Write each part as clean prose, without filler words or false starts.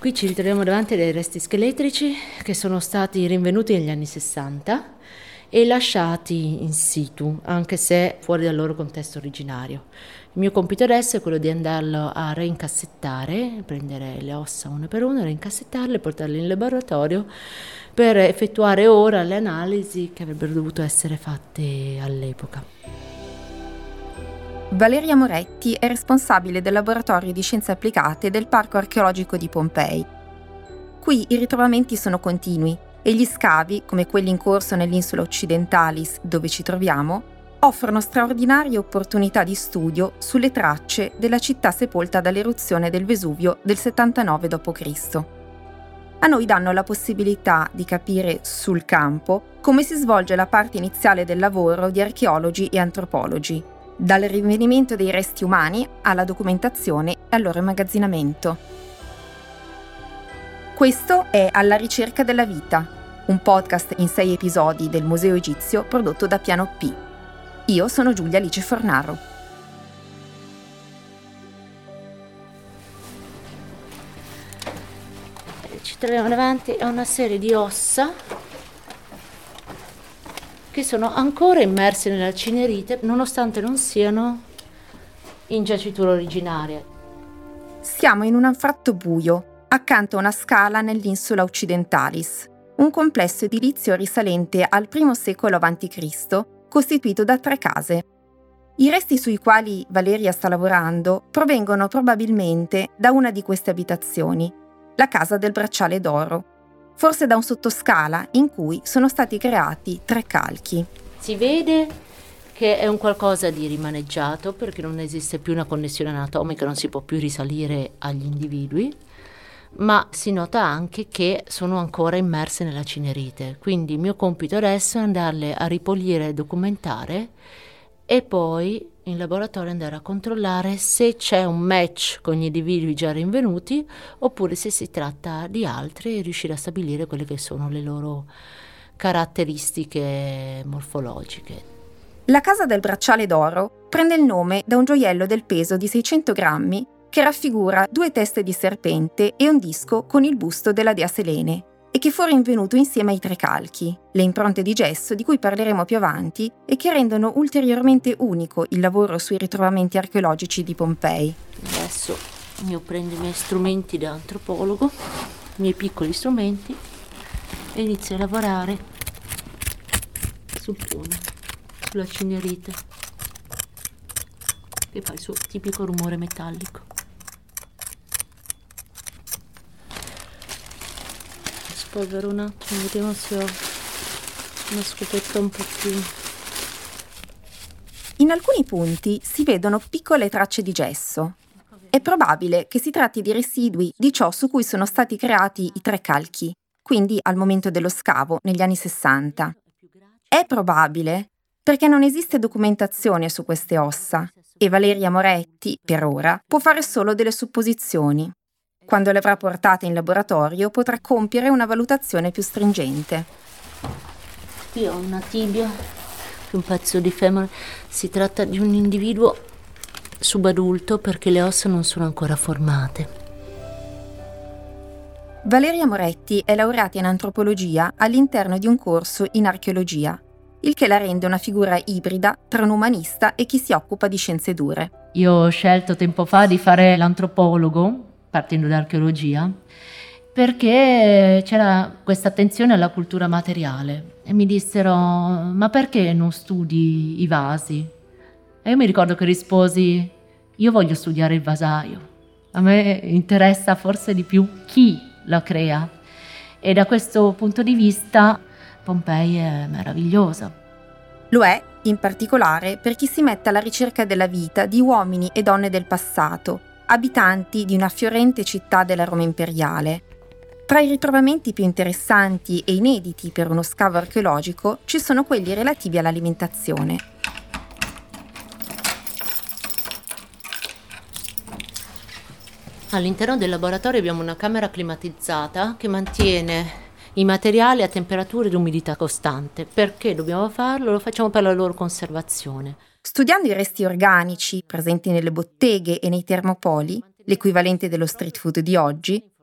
Qui ci ritroviamo davanti a dei resti scheletrici che sono stati rinvenuti negli anni 60 e lasciati in situ, anche se fuori dal loro contesto originario. Il mio compito adesso è quello di andarlo a reincassettare, prendere le ossa una per una, reincassettarle, portarle in laboratorio per effettuare ora le analisi che avrebbero dovuto essere fatte all'epoca. Valeria Moretti è responsabile del laboratorio di scienze applicate del Parco archeologico di Pompei. Qui i ritrovamenti sono continui e gli scavi, come quelli in corso nell'isola Occidentalis, dove ci troviamo, offrono straordinarie opportunità di studio sulle tracce della città sepolta dall'eruzione del Vesuvio del 79 d.C. A noi danno la possibilità di capire sul campo come si svolge la parte iniziale del lavoro di archeologi e antropologi, dal rinvenimento dei resti umani alla documentazione e al loro immagazzinamento. Questo è Alla ricerca della vita, un podcast in 6 episodi del Museo Egizio prodotto da Piano P. Io sono Giulia Alice Fornaro. Ci troviamo davanti a una serie di ossa che sono ancora immerse nella cinerite, nonostante non siano in giacitura originaria. Siamo in un anfratto buio, accanto a una scala nell'isola Occidentalis, un complesso edilizio risalente al I secolo a.C., costituito da 3 case. I resti sui quali Valeria sta lavorando provengono probabilmente da una di queste abitazioni, la Casa del Bracciale d'Oro, forse da un sottoscala in cui sono stati creati 3 calchi. Si vede che è un qualcosa di rimaneggiato perché non esiste più una connessione anatomica, non si può più risalire agli individui, ma si nota anche che sono ancora immerse nella cinerite. Quindi il mio compito adesso è andarle a ripulire e documentare e poi in laboratorio andare a controllare se c'è un match con gli individui già rinvenuti oppure se si tratta di altri e riuscire a stabilire quelle che sono le loro caratteristiche morfologiche. La Casa del Bracciale d'Oro prende il nome da un gioiello del peso di 600 grammi che raffigura 2 teste di serpente e un disco con il busto della dea Selene e che fu rinvenuto insieme ai 3 calchi, le impronte di gesso di cui parleremo più avanti e che rendono ulteriormente unico il lavoro sui ritrovamenti archeologici di Pompei. Adesso io prendo i miei strumenti da antropologo, i miei piccoli strumenti e inizio a lavorare sul fondo, sulla cinerite, che fa il suo tipico rumore metallico. Spolvero un attimo, vediamo se ho una scopetta un po' più. In alcuni punti si vedono piccole tracce di gesso. È probabile che si tratti di residui di ciò su cui sono stati creati i 3 calchi, quindi al momento dello scavo, negli anni 60. È probabile perché non esiste documentazione su queste ossa e Valeria Moretti, per ora, può fare solo delle supposizioni. Quando le avrà portate in laboratorio potrà compiere una valutazione più stringente. Qui ho una tibia, un pezzo di femore. Si tratta di un individuo subadulto perché le ossa non sono ancora formate. Valeria Moretti è laureata in antropologia all'interno di un corso in archeologia, il che la rende una figura ibrida tra un umanista e chi si occupa di scienze dure. Io ho scelto tempo fa di fare l'antropologo, partendo da archeologia, perché c'era questa attenzione alla cultura materiale e mi dissero: ma perché non studi i vasi? E io mi ricordo che risposi: io voglio studiare il vasaio, a me interessa forse di più chi la crea, e da questo punto di vista Pompei è meravigliosa. Lo è, in particolare, per chi si mette alla ricerca della vita di uomini e donne del passato, abitanti di una fiorente città della Roma imperiale. Tra i ritrovamenti più interessanti e inediti per uno scavo archeologico ci sono quelli relativi all'alimentazione. All'interno del laboratorio abbiamo una camera climatizzata che mantiene i materiali a temperatura ed umidità costante. Perché dobbiamo farlo? Lo facciamo per la loro conservazione. Studiando i resti organici presenti nelle botteghe e nei termopoli, l'equivalente dello street food di oggi,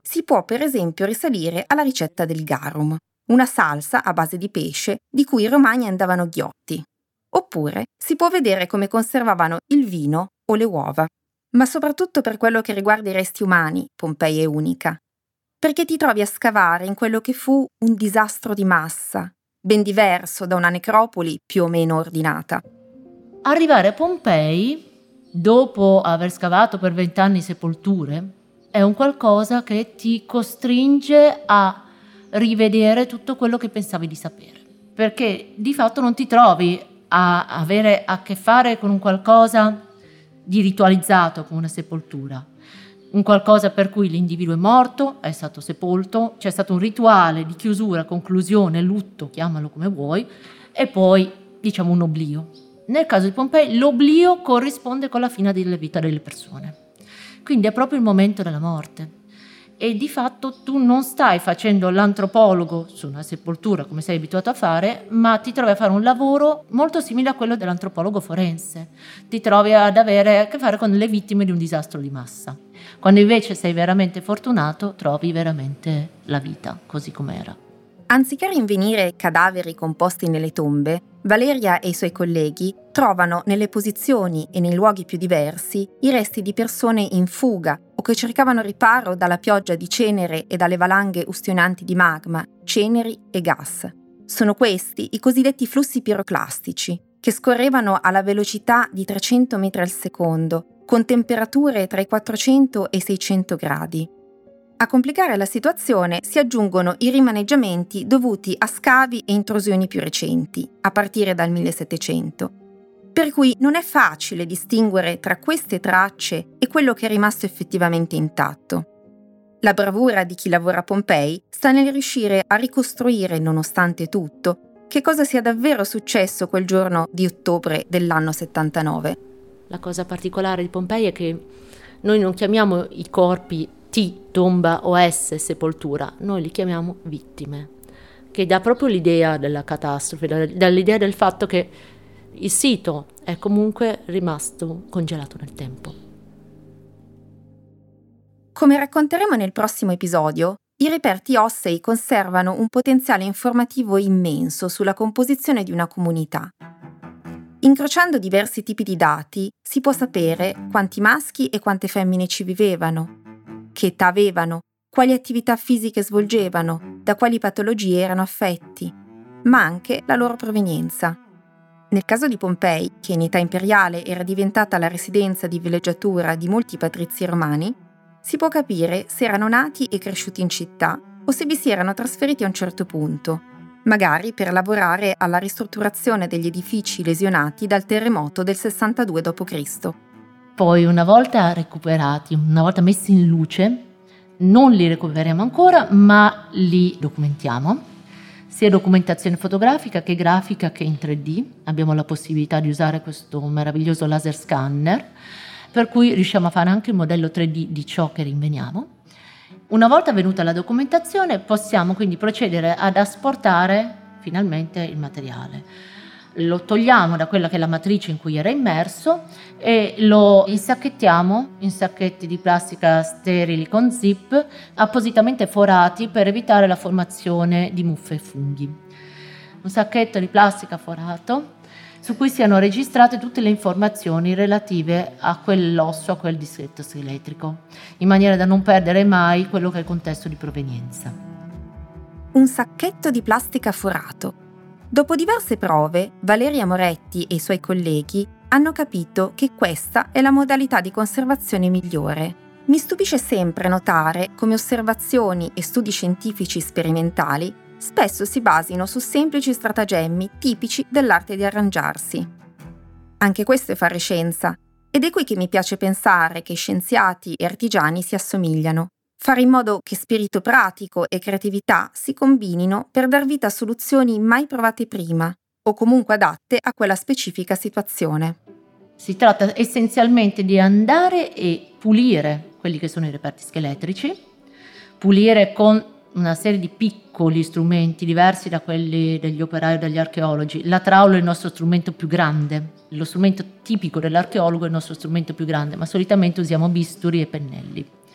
si può per esempio risalire alla ricetta del garum, una salsa a base di pesce di cui i romani andavano ghiotti. Oppure si può vedere come conservavano il vino o le uova. Ma soprattutto per quello che riguarda i resti umani, Pompei è unica, perché ti trovi a scavare in quello che fu un disastro di massa, ben diverso da una necropoli più o meno ordinata. Arrivare a Pompei, dopo aver scavato per 20 anni sepolture, è un qualcosa che ti costringe a rivedere tutto quello che pensavi di sapere, perché di fatto non ti trovi a avere a che fare con un qualcosa di ritualizzato come una sepoltura, un qualcosa per cui l'individuo è morto, è stato sepolto, c'è stato un rituale di chiusura, conclusione, lutto, chiamalo come vuoi, e poi diciamo un oblio. Nel caso di Pompei l'oblio corrisponde con la fine della vita delle persone, quindi è proprio il momento della morte. E di fatto tu non stai facendo l'antropologo su una sepoltura come sei abituato a fare, ma ti trovi a fare un lavoro molto simile a quello dell'antropologo forense. Ti trovi ad avere a che fare con le vittime di un disastro di massa. Quando invece sei veramente fortunato, trovi veramente la vita così com'era. Anziché rinvenire cadaveri composti nelle tombe, Valeria e i suoi colleghi trovano nelle posizioni e nei luoghi più diversi i resti di persone in fuga o che cercavano riparo dalla pioggia di cenere e dalle valanghe ustionanti di magma, ceneri e gas. Sono questi i cosiddetti flussi piroclastici, che scorrevano alla velocità di 300 metri al secondo, con temperature tra i 400 e i 600 gradi. A complicare la situazione si aggiungono i rimaneggiamenti dovuti a scavi e intrusioni più recenti, a partire dal 1700. Per cui non è facile distinguere tra queste tracce e quello che è rimasto effettivamente intatto. La bravura di chi lavora a Pompei sta nel riuscire a ricostruire, nonostante tutto, che cosa sia davvero successo quel giorno di ottobre dell'anno 79. La cosa particolare di Pompei è che noi non chiamiamo i corpi T, tomba, o S, sepoltura, noi li chiamiamo vittime, che dà proprio l'idea della catastrofe, dall'idea del fatto che il sito è comunque rimasto congelato nel tempo. Come racconteremo nel prossimo episodio, i reperti ossei conservano un potenziale informativo immenso sulla composizione di una comunità. Incrociando diversi tipi di dati si può sapere quanti maschi e quante femmine ci vivevano, che età avevano, quali attività fisiche svolgevano, da quali patologie erano affetti, ma anche la loro provenienza. Nel caso di Pompei, che in età imperiale era diventata la residenza di villeggiatura di molti patrizi romani, si può capire se erano nati e cresciuti in città o se vi si erano trasferiti a un certo punto, magari per lavorare alla ristrutturazione degli edifici lesionati dal terremoto del 62 d.C. Poi una volta recuperati, una volta messi in luce, non li recuperiamo ancora, ma li documentiamo, sia documentazione fotografica che grafica che in 3D. Abbiamo la possibilità di usare questo meraviglioso laser scanner, per cui riusciamo a fare anche il modello 3D di ciò che rinveniamo. Una volta venuta la documentazione, possiamo quindi procedere ad asportare finalmente il materiale. Lo togliamo da quella che è la matrice in cui era immerso e lo insacchettiamo in sacchetti di plastica sterili con zip appositamente forati per evitare la formazione di muffe e funghi. Un sacchetto di plastica forato su cui siano registrate tutte le informazioni relative a quell'osso, a quel distretto scheletrico, in maniera da non perdere mai quello che è il contesto di provenienza. Un sacchetto di plastica forato. Dopo diverse prove, Valeria Moretti e i suoi colleghi hanno capito che questa è la modalità di conservazione migliore. Mi stupisce sempre notare come osservazioni e studi scientifici sperimentali spesso si basino su semplici stratagemmi tipici dell'arte di arrangiarsi. Anche questo è fare scienza, ed è qui che mi piace pensare che scienziati e artigiani si assomigliano. Fare in modo che spirito pratico e creatività si combinino per dar vita a soluzioni mai provate prima, o comunque adatte a quella specifica situazione. Si tratta essenzialmente di andare e pulire quelli che sono i reperti scheletrici, pulire con una serie di piccoli strumenti diversi da quelli degli operai o degli archeologi. La traulo è il nostro strumento più grande, lo strumento tipico dell'archeologo è il nostro strumento più grande, ma solitamente usiamo bisturi e pennelli.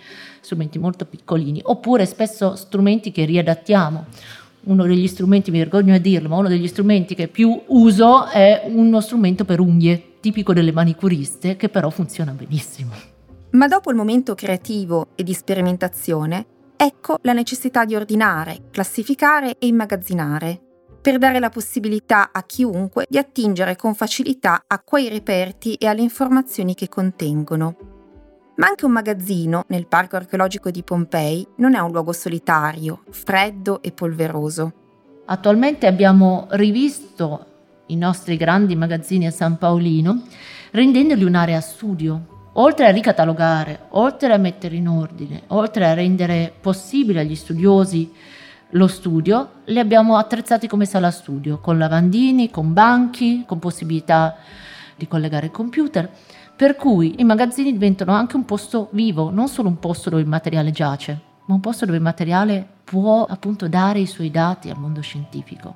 strumenti molto piccolini, oppure spesso strumenti che riadattiamo. Uno degli strumenti, mi vergogno a dirlo, ma uno degli strumenti che più uso è uno strumento per unghie, tipico delle manicuriste, che però funziona benissimo. Ma dopo il momento creativo e di sperimentazione, ecco la necessità di ordinare, classificare e immagazzinare, per dare la possibilità a chiunque di attingere con facilità a quei reperti e alle informazioni che contengono. Ma anche un magazzino nel Parco archeologico di Pompei non è un luogo solitario, freddo e polveroso. Attualmente abbiamo rivisto i nostri grandi magazzini a San Paolino, rendendoli un'area studio. Oltre a ricatalogare, oltre a mettere in ordine, oltre a rendere possibile agli studiosi lo studio, li abbiamo attrezzati come sala studio, con lavandini, con banchi, con possibilità di collegare il computer, per cui i magazzini diventano anche un posto vivo, non solo un posto dove il materiale giace, ma un posto dove il materiale può appunto dare i suoi dati al mondo scientifico.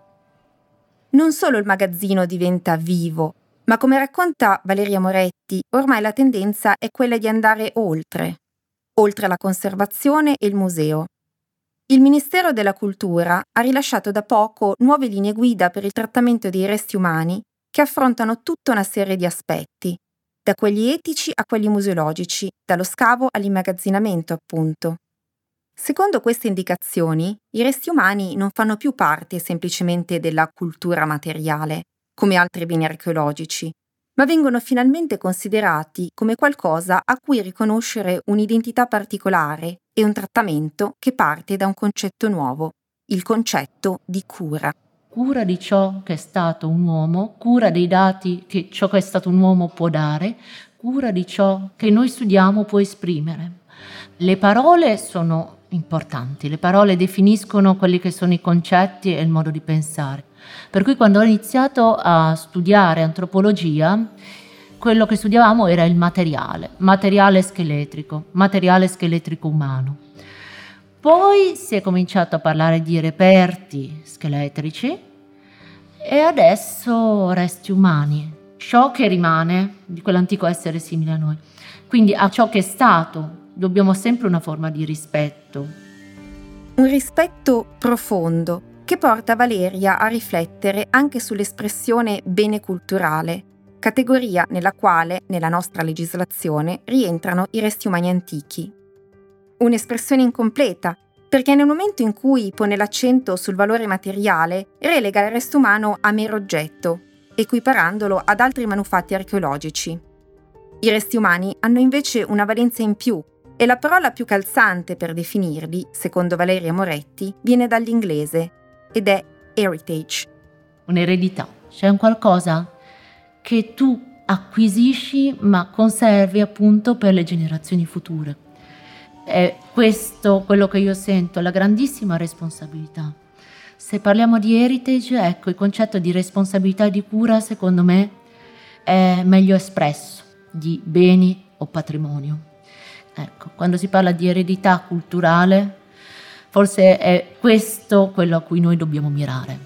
Non solo il magazzino diventa vivo, ma come racconta Valeria Moretti, ormai la tendenza è quella di andare oltre la conservazione e il museo. Il Ministero della Cultura ha rilasciato da poco nuove linee guida per il trattamento dei resti umani che affrontano tutta una serie di aspetti, da quelli etici a quelli museologici, dallo scavo all'immagazzinamento, appunto. Secondo queste indicazioni, i resti umani non fanno più parte semplicemente della cultura materiale, come altri beni archeologici, ma vengono finalmente considerati come qualcosa a cui riconoscere un'identità particolare e un trattamento che parte da un concetto nuovo, il concetto di cura. Cura di ciò che è stato un uomo, cura dei dati che ciò che è stato un uomo può dare, cura di ciò che noi studiamo può esprimere. Le parole sono importanti, le parole definiscono quelli che sono i concetti e il modo di pensare. Per cui quando ho iniziato a studiare antropologia, quello che studiavamo era il materiale scheletrico umano. Poi si è cominciato a parlare di reperti scheletrici e adesso resti umani, ciò che rimane di quell'antico essere simile a noi. Quindi a ciò che è stato dobbiamo sempre una forma di rispetto. Un rispetto profondo che porta Valeria a riflettere anche sull'espressione bene culturale, categoria nella quale, nella nostra legislazione, rientrano i resti umani antichi. Un'espressione incompleta, perché nel momento in cui pone l'accento sul valore materiale, relega il resto umano a mero oggetto, equiparandolo ad altri manufatti archeologici. I resti umani hanno invece una valenza in più, e la parola più calzante per definirli, secondo Valeria Moretti, viene dall'inglese ed è heritage. Un'eredità, c'è un qualcosa che tu acquisisci ma conservi appunto per le generazioni future. È questo quello che io sento, la grandissima responsabilità. Se parliamo di heritage, ecco, il concetto di responsabilità e di cura secondo me è meglio espresso di beni o patrimonio. Ecco, quando si parla di eredità culturale, forse è questo quello a cui noi dobbiamo mirare.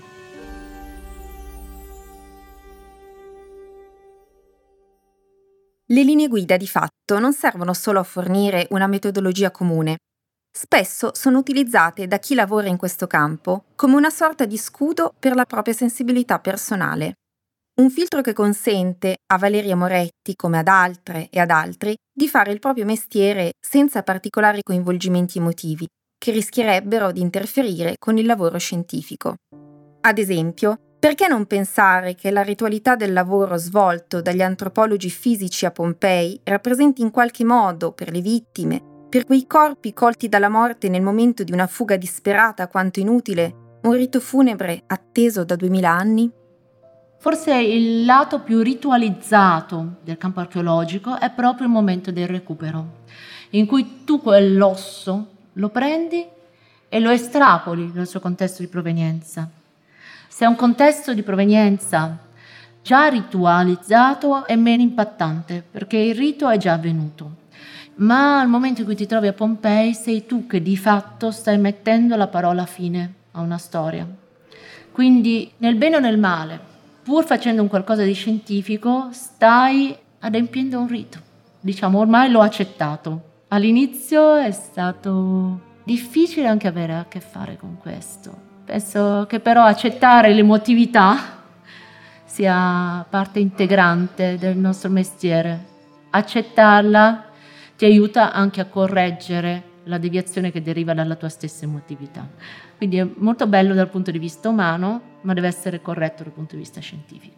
Le linee guida di fatto non servono solo a fornire una metodologia comune. Spesso sono utilizzate da chi lavora in questo campo come una sorta di scudo per la propria sensibilità personale. Un filtro che consente a Valeria Moretti, come ad altre e ad altri, di fare il proprio mestiere senza particolari coinvolgimenti emotivi, che rischierebbero di interferire con il lavoro scientifico. Ad esempio, perché non pensare che la ritualità del lavoro svolto dagli antropologi fisici a Pompei rappresenti in qualche modo, per le vittime, per quei corpi colti dalla morte nel momento di una fuga disperata quanto inutile, un rito funebre atteso da 2000 anni? Forse il lato più ritualizzato del campo archeologico è proprio il momento del recupero, in cui tu quell'osso lo prendi e lo estrapoli dal suo contesto di provenienza. Se è un contesto di provenienza già ritualizzato è meno impattante, perché il rito è già avvenuto. Ma al momento in cui ti trovi a Pompei sei tu che di fatto stai mettendo la parola fine a una storia. Quindi nel bene o nel male, pur facendo un qualcosa di scientifico, stai adempiendo un rito. Diciamo, ormai l'ho accettato All'inizio è stato difficile anche avere a che fare con questo. Penso che però accettare l'emotività sia parte integrante del nostro mestiere. Accettarla ti aiuta anche a correggere la deviazione che deriva dalla tua stessa emotività. Quindi è molto bello dal punto di vista umano, ma deve essere corretto dal punto di vista scientifico.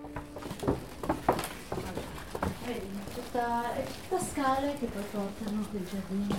Tutta scale che poi portano quel giardino.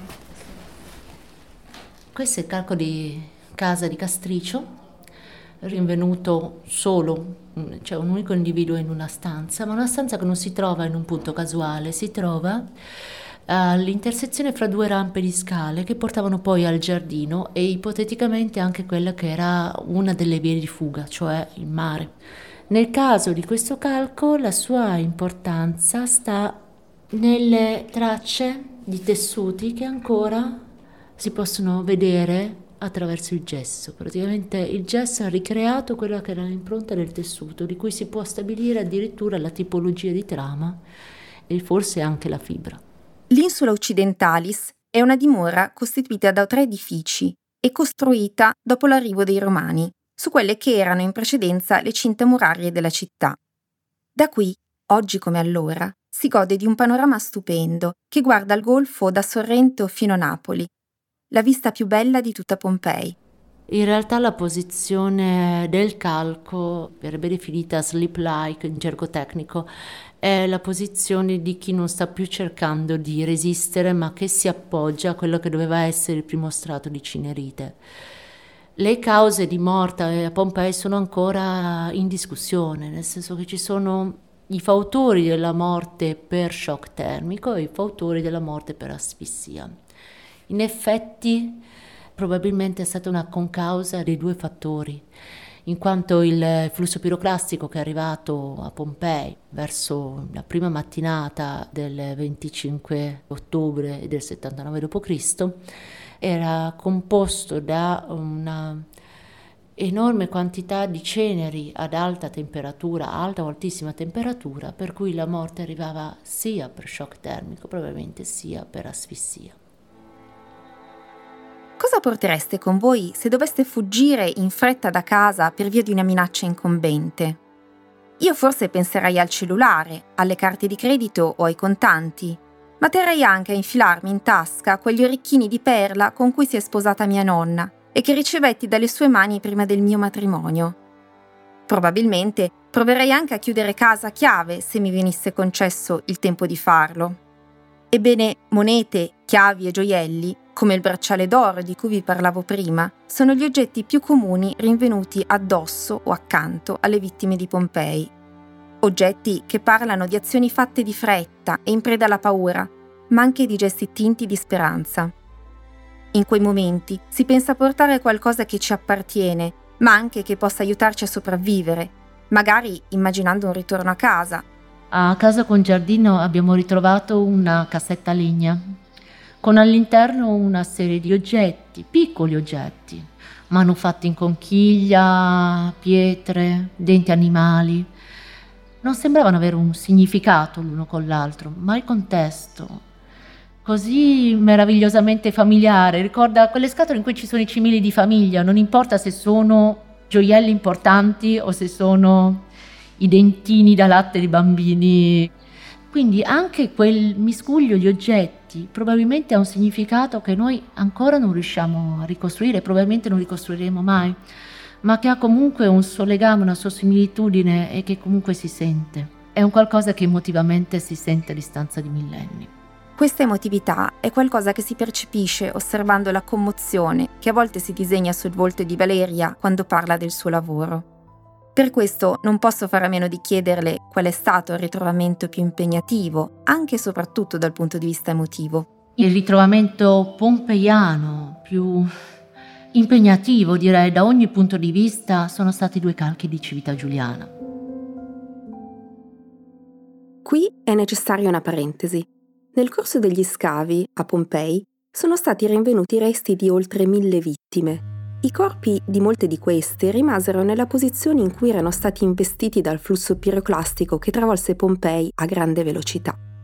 Questo è il calco di casa di Castricio, rinvenuto solo, cioè un unico individuo in una stanza, ma una stanza che non si trova in un punto casuale, si trova all'intersezione fra due rampe di scale che portavano poi al giardino e ipoteticamente anche quella che era una delle vie di fuga, cioè il mare. Nel caso di questo calco la sua importanza sta nelle tracce di tessuti che ancora si possono vedere attraverso il gesso. Praticamente il gesso ha ricreato quella che era l'impronta del tessuto, di cui si può stabilire addirittura la tipologia di trama e forse anche la fibra. L'Insula Occidentalis è una dimora costituita da 3 edifici e costruita dopo l'arrivo dei Romani, su quelle che erano in precedenza le cinta murarie della città. Da qui, oggi come allora, si gode di un panorama stupendo che guarda il golfo da Sorrento fino a Napoli, la vista più bella di tutta Pompei. In realtà la posizione del calco, verrebbe definita sleep-like in gergo tecnico, è la posizione di chi non sta più cercando di resistere, ma che si appoggia a quello che doveva essere il primo strato di cinerite. Le cause di morte a Pompei sono ancora in discussione, nel senso che ci sono i fautori della morte per shock termico e i fautori della morte per asfissia. In effetti, probabilmente è stata una concausa dei 2 fattori, in quanto il flusso piroclastico che è arrivato a Pompei verso la prima mattinata del 25 ottobre del 79 d.C. era composto da una enorme quantità di ceneri ad alta temperatura, alta o altissima temperatura, per cui la morte arrivava sia per shock termico, probabilmente sia per asfissia. Cosa portereste con voi se doveste fuggire in fretta da casa per via di una minaccia incombente? Io forse penserei al cellulare, alle carte di credito o ai contanti, ma terrei anche a infilarmi in tasca quegli orecchini di perla con cui si è sposata mia nonna e che ricevetti dalle sue mani prima del mio matrimonio. Probabilmente proverei anche a chiudere casa a chiave se mi venisse concesso il tempo di farlo. Ebbene, monete, chiavi e gioielli, come il bracciale d'oro di cui vi parlavo prima, sono gli oggetti più comuni rinvenuti addosso o accanto alle vittime di Pompei. Oggetti che parlano di azioni fatte di fretta e in preda alla paura, ma anche di gesti tinti di speranza. In quei momenti si pensa a portare qualcosa che ci appartiene, ma anche che possa aiutarci a sopravvivere, magari immaginando un ritorno a casa. A casa con giardino abbiamo ritrovato una cassetta legna, con all'interno una serie di oggetti, piccoli oggetti, manufatti in conchiglia, pietre, denti animali. Non sembravano avere un significato l'uno con l'altro, ma il contesto, così meravigliosamente familiare, ricorda quelle scatole in cui ci sono i cimeli di famiglia, non importa se sono gioielli importanti o se sono i dentini da latte di bambini. Quindi anche quel miscuglio di oggetti probabilmente ha un significato che noi ancora non riusciamo a ricostruire, probabilmente non ricostruiremo mai, ma che ha comunque un suo legame, una sua similitudine e che comunque si sente. È un qualcosa che emotivamente si sente a distanza di millenni. Questa emotività è qualcosa che si percepisce osservando la commozione che a volte si disegna sul volto di Valeria quando parla del suo lavoro. Per questo non posso fare a meno di chiederle qual è stato il ritrovamento più impegnativo, anche e soprattutto dal punto di vista emotivo. Il ritrovamento pompeiano più impegnativo, direi, da ogni punto di vista, sono stati i 2 calchi di Civita Giuliana. Qui è necessaria una parentesi. Nel corso degli scavi, a Pompei, sono stati rinvenuti resti di oltre 1000 vittime. I corpi di molte di queste rimasero nella posizione in cui erano stati investiti dal flusso piroclastico che travolse Pompei a grande velocità.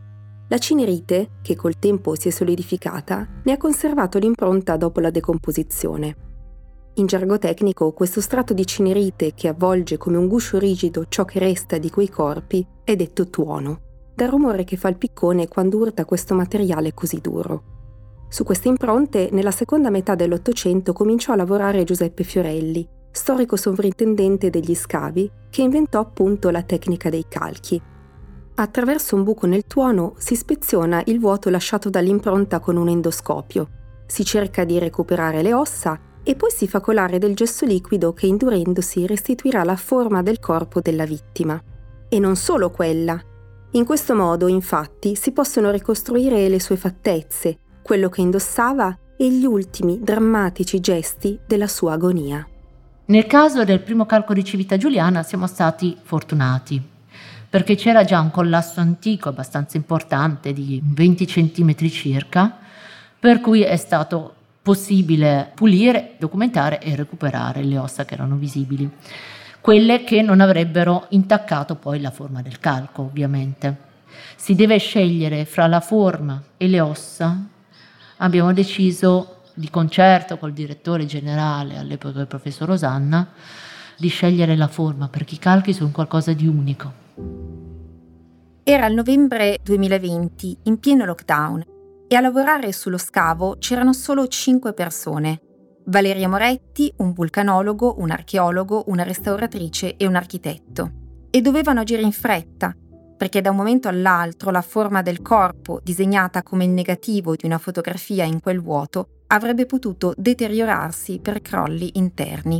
La cinerite, che col tempo si è solidificata, ne ha conservato l'impronta dopo la decomposizione. In gergo tecnico, questo strato di cinerite che avvolge come un guscio rigido ciò che resta di quei corpi è detto tuono, dal rumore che fa il piccone quando urta questo materiale così duro. Su queste impronte, nella seconda metà dell'Ottocento cominciò a lavorare Giuseppe Fiorelli, storico sovrintendente degli scavi, che inventò appunto la tecnica dei calchi. Attraverso un buco nel tuono si ispeziona il vuoto lasciato dall'impronta con un endoscopio, si cerca di recuperare le ossa e poi si fa colare del gesso liquido che indurendosi restituirà la forma del corpo della vittima. E non solo quella. In questo modo, infatti, si possono ricostruire le sue fattezze, quello che indossava e gli ultimi drammatici gesti della sua agonia. Nel caso del primo calco di Civita Giuliana siamo stati fortunati, perché c'era già un collasso antico abbastanza importante di 20 centimetri circa, per cui è stato possibile pulire, documentare e recuperare le ossa che erano visibili, quelle che non avrebbero intaccato poi la forma del calco, ovviamente. Si deve scegliere fra la forma e le ossa. Abbiamo deciso, di concerto col direttore generale, all'epoca il professor Osanna, di scegliere la forma, perché i calchi sono qualcosa di unico. Era il novembre 2020, in pieno lockdown, e a lavorare sullo scavo c'erano solo 5 persone. Valeria Moretti, un vulcanologo, un archeologo, una restauratrice e un architetto. E dovevano agire in fretta, perché da un momento all'altro la forma del corpo, disegnata come il negativo di una fotografia in quel vuoto, avrebbe potuto deteriorarsi per crolli interni.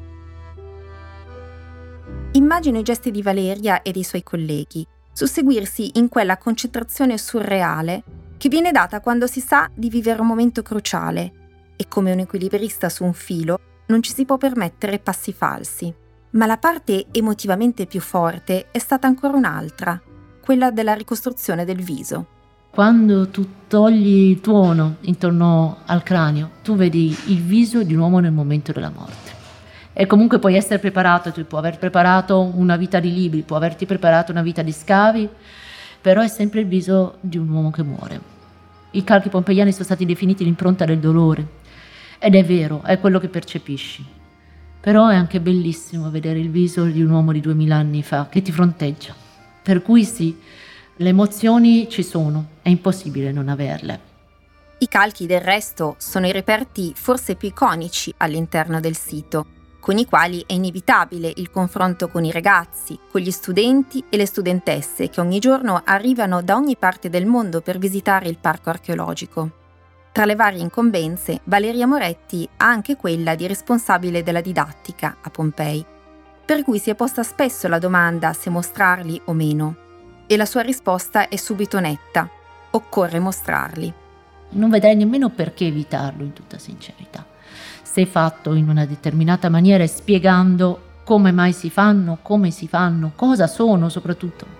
Immagino i gesti di Valeria e dei suoi colleghi, susseguirsi in quella concentrazione surreale che viene data quando si sa di vivere un momento cruciale e come un equilibrista su un filo non ci si può permettere passi falsi. Ma la parte emotivamente più forte è stata ancora un'altra, quella della ricostruzione del viso. Quando tu togli il tuono intorno al cranio, tu vedi il viso di un uomo nel momento della morte. E comunque puoi essere preparato, tu puoi aver preparato una vita di libri, puoi averti preparato una vita di scavi, però è sempre il viso di un uomo che muore. I calchi pompeiani sono stati definiti l'impronta del dolore, ed è vero, è quello che percepisci. Però è anche bellissimo vedere il viso di un uomo di 2000 anni fa che ti fronteggia. Per cui sì, le emozioni ci sono, è impossibile non averle. I calchi del resto sono i reperti forse più iconici all'interno del sito, con i quali è inevitabile il confronto con i ragazzi, con gli studenti e le studentesse che ogni giorno arrivano da ogni parte del mondo per visitare il parco archeologico. Tra le varie incombenze, Valeria Moretti ha anche quella di responsabile della didattica a Pompei, per cui si è posta spesso la domanda se mostrarli o meno. E la sua risposta è subito netta: occorre mostrarli. Non vedrei nemmeno perché evitarlo, in tutta sincerità, se fatto in una determinata maniera e spiegando come mai si fanno, come si fanno, cosa sono soprattutto.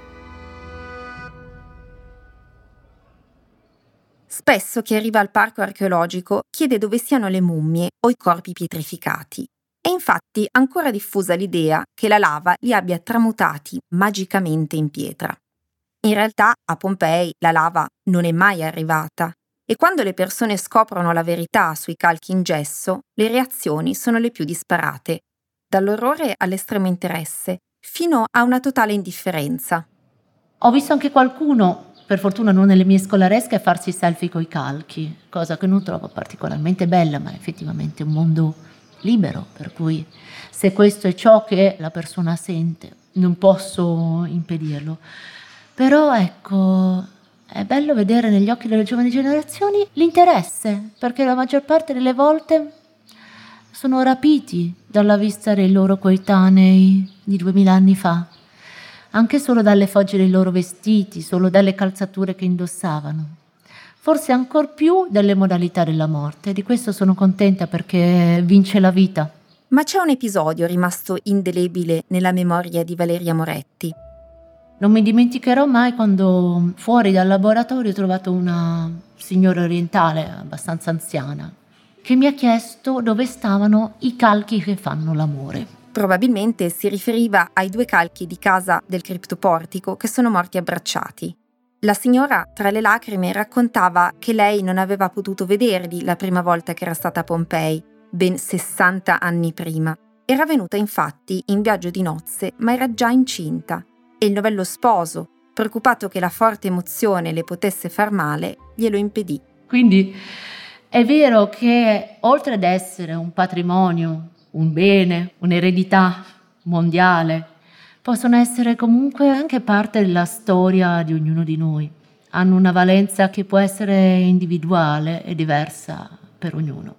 Spesso chi arriva al parco archeologico chiede dove siano le mummie o i corpi pietrificati. È infatti ancora diffusa l'idea che la lava li abbia tramutati magicamente in pietra. In realtà a Pompei la lava non è mai arrivata e quando le persone scoprono la verità sui calchi in gesso, le reazioni sono le più disparate, dall'orrore all'estremo interesse, fino a una totale indifferenza. Ho visto anche qualcuno, per fortuna non nelle mie scolaresche, farsi selfie coi calchi, cosa che non trovo particolarmente bella, ma effettivamente è un mondo libero, per cui se questo è ciò che la persona sente, non posso impedirlo. Però ecco, è bello vedere negli occhi delle giovani generazioni l'interesse, perché la maggior parte delle volte sono rapiti dalla vista dei loro coetanei di 2000 anni fa. Anche solo dalle fogge dei loro vestiti, solo dalle calzature che indossavano. Forse ancor più dalle modalità della morte. Di questo sono contenta perché vince la vita. Ma c'è un episodio rimasto indelebile nella memoria di Valeria Moretti. Non mi dimenticherò mai quando fuori dal laboratorio ho trovato una signora orientale, abbastanza anziana, che mi ha chiesto dove stavano i calchi che fanno l'amore. Probabilmente si riferiva ai 2 calchi di casa del criptoportico che sono morti abbracciati. La signora, tra le lacrime, raccontava che lei non aveva potuto vederli la prima volta che era stata a Pompei, ben 60 anni prima. Era venuta infatti in viaggio di nozze, ma era già incinta, e il novello sposo, preoccupato che la forte emozione le potesse far male, glielo impedì. Quindi è vero che oltre ad essere un patrimonio, un bene, un'eredità mondiale, possono essere comunque anche parte della storia di ognuno di noi. Hanno una valenza che può essere individuale e diversa per ognuno.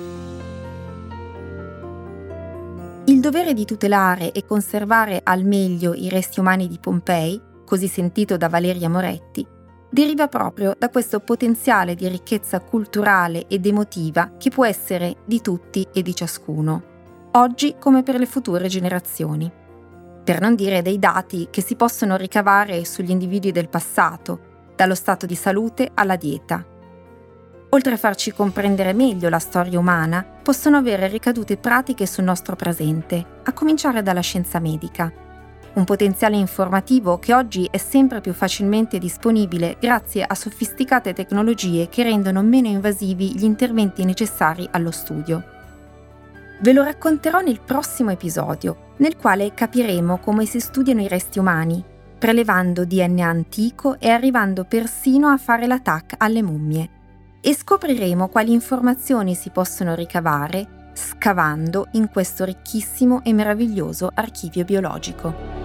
Il dovere di tutelare e conservare al meglio i resti umani di Pompei, così sentito da Valeria Moretti, deriva proprio da questo potenziale di ricchezza culturale ed emotiva che può essere di tutti e di ciascuno, oggi come per le future generazioni. Per non dire dei dati che si possono ricavare sugli individui del passato, dallo stato di salute alla dieta. Oltre a farci comprendere meglio la storia umana, possono avere ricadute pratiche sul nostro presente, a cominciare dalla scienza medica. Un potenziale informativo che oggi è sempre più facilmente disponibile grazie a sofisticate tecnologie che rendono meno invasivi gli interventi necessari allo studio. Ve lo racconterò nel prossimo episodio, nel quale capiremo come si studiano i resti umani, prelevando DNA antico e arrivando persino a fare la TAC alle mummie. E scopriremo quali informazioni si possono ricavare scavando in questo ricchissimo e meraviglioso archivio biologico.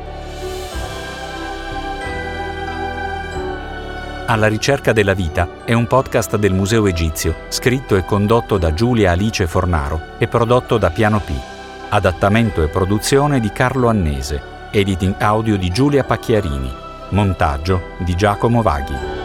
Alla ricerca della vita è un podcast del Museo Egizio, scritto e condotto da Giulia Alice Fornaro e prodotto da Piano P. Adattamento e produzione di Carlo Annese, editing audio di Giulia Pacchiarini, montaggio di Giacomo Vaghi.